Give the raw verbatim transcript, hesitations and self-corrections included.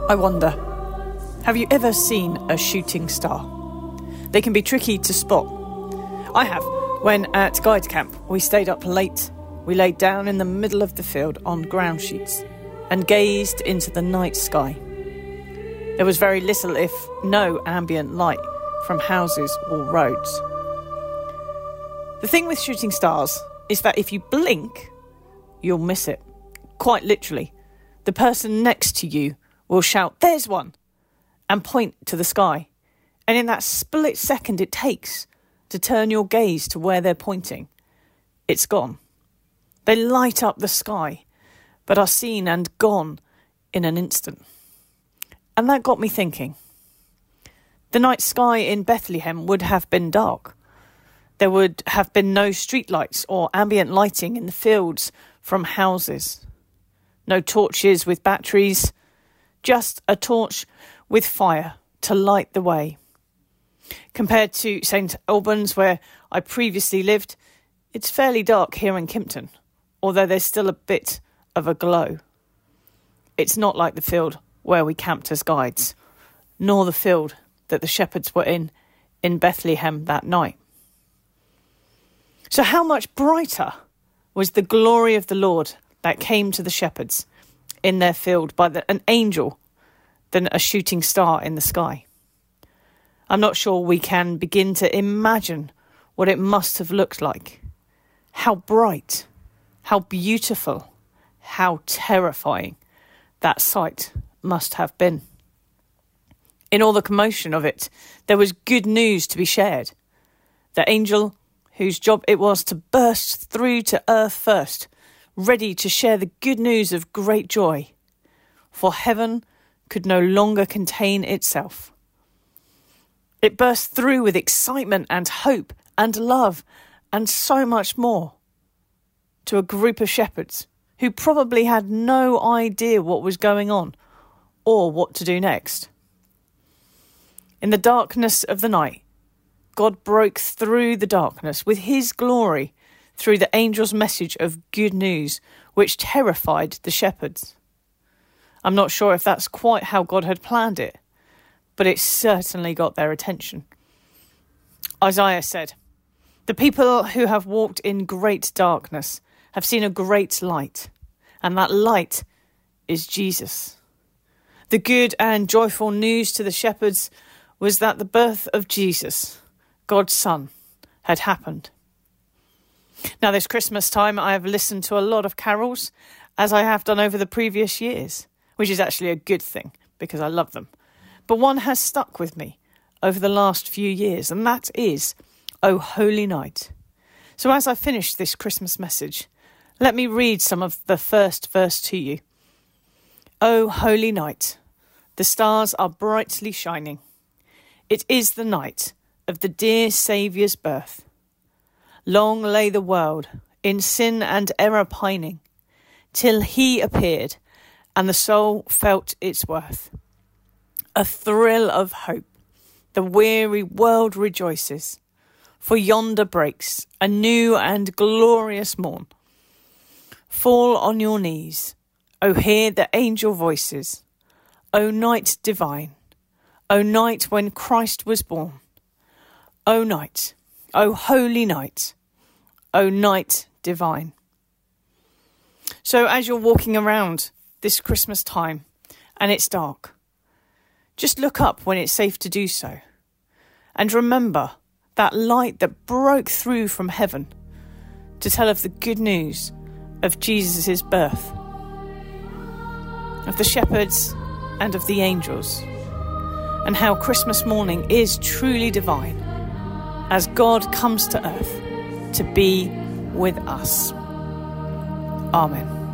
I wonder, have you ever seen a shooting star? They can be tricky to spot. I have. When at guide camp, we stayed up late. We laid down in the middle of the field on ground sheets and gazed into the night sky. There was very little, if no, ambient light from houses or roads. The thing with shooting stars is that if you blink, you'll miss it. Quite literally. The person next to you will shout, "There's one!" and point to the sky. And in that split second it takes to turn your gaze to where they're pointing, it's gone. They light up the sky, but are seen and gone in an instant. And that got me thinking. The night sky in Bethlehem would have been dark. There would have been no streetlights or ambient lighting in the fields from houses. No torches with batteries, just a torch with fire to light the way. Compared to Saint Albans, where I previously lived, it's fairly dark here in Kimpton, although there's still a bit of a glow. It's not like the field where we camped as guides, nor the field that the shepherds were in in Bethlehem that night. So how much brighter was the glory of the Lord that came to the shepherds in their field by the, an angel than a shooting star in the sky? I'm not sure we can begin to imagine what it must have looked like. How bright, how beautiful, how terrifying that sight must have been. In all the commotion of it, there was good news to be shared. The angel, whose job it was to burst through to earth first, ready to share the good news of great joy, for heaven could no longer contain itself. It burst through with excitement and hope and love and so much more to a group of shepherds who probably had no idea what was going on or what to do next. In the darkness of the night, God broke through the darkness with his glory through the angel's message of good news, which terrified the shepherds. I'm not sure if that's quite how God had planned it, but it certainly got their attention. Isaiah said, "The people who have walked in great darkness have seen a great light, and that light is Jesus." The good and joyful news to the shepherds was that the birth of Jesus, God's Son, had happened. Now, this Christmas time, I have listened to a lot of carols, as I have done over the previous years, which is actually a good thing, because I love them. But one has stuck with me over the last few years, and that is "O Holy Night." So as I finish this Christmas message, let me read some of the first verse to you. "O holy night, the stars are brightly shining. It is the night of the dear Saviour's birth. Long lay the world in sin and error pining, till he appeared and the soul felt its worth. A thrill of hope, the weary world rejoices, for yonder breaks a new and glorious morn. Fall on your knees, O hear the angel voices, O night divine, O night when Christ was born. O night, O holy night, O night divine." So as you're walking around this Christmas time and it's dark, just look up when it's safe to do so. And remember that light that broke through from heaven to tell of the good news of Jesus' birth, of the shepherds and of the angels, and how Christmas morning is truly divine as God comes to earth to be with us. Amen.